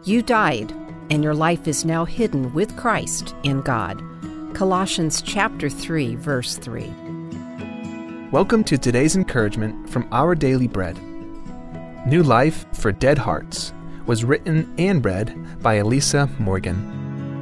You died, and your life is now hidden with Christ in God. Colossians chapter 3, verse 3. Welcome to today's encouragement from Our Daily Bread. New Life for Dead Hearts was written and read by Elisa Morgan.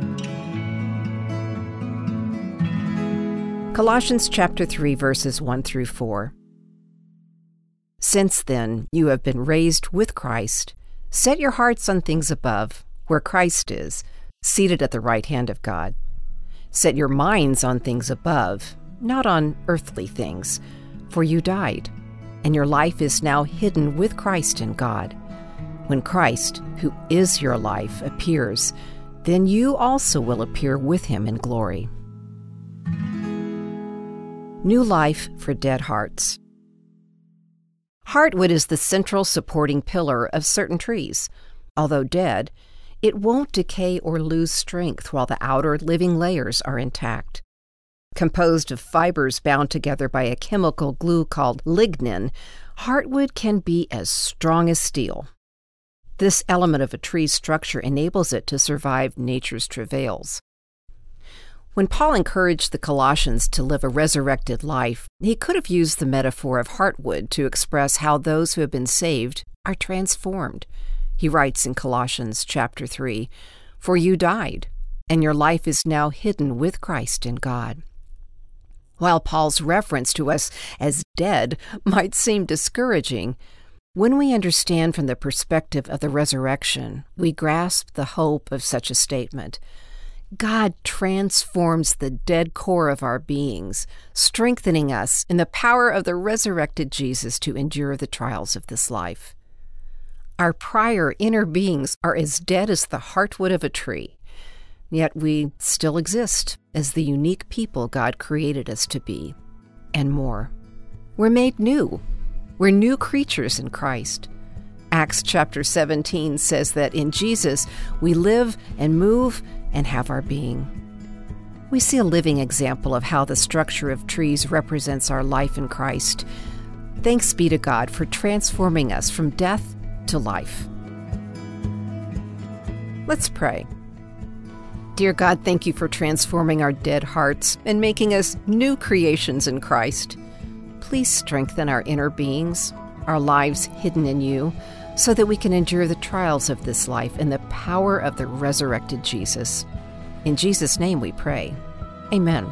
Colossians chapter 3, verses 1 through 4. Since then you have been raised with Christ. Set your hearts on things above, where Christ is, seated at the right hand of God. Set your minds on things above, not on earthly things, for you died, and your life is now hidden with Christ in God. When Christ, who is your life, appears, then you also will appear with him in glory. New Life for Dead Hearts. Heartwood is the central supporting pillar of certain trees. Although dead, it won't decay or lose strength while the outer living layers are intact. Composed of fibers bound together by a chemical glue called lignin, heartwood can be as strong as steel. This element of a tree's structure enables it to survive nature's travails. When Paul encouraged the Colossians to live a resurrected life, he could have used the metaphor of heartwood to express how those who have been saved are transformed. He writes in Colossians chapter 3, "For you died, and your life is now hidden with Christ in God." While Paul's reference to us as dead might seem discouraging, when we understand from the perspective of the resurrection, we grasp the hope of such a statement. God transforms the dead core of our beings, strengthening us in the power of the resurrected Jesus to endure the trials of this life. Our prior inner beings are as dead as the heartwood of a tree, yet we still exist as the unique people God created us to be, and more. We're made new. We're new creatures in Christ. Acts chapter 17 says that in Jesus we live and move and have our being. We see a living example of how the structure of trees represents our life in Christ. Thanks be to God for transforming us from death to life. Let's pray. Dear God, thank you for transforming our dead hearts and making us new creations in Christ. Please strengthen our inner beings, our lives hidden in you, so that we can endure the trials of this life in the power of the resurrected Jesus. In Jesus' name we pray. Amen.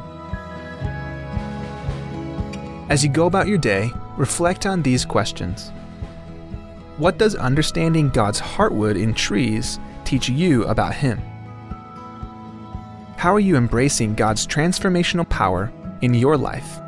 As you go about your day, reflect on these questions. What does understanding God's heartwood in trees teach you about Him? How are you embracing God's transformational power in your life?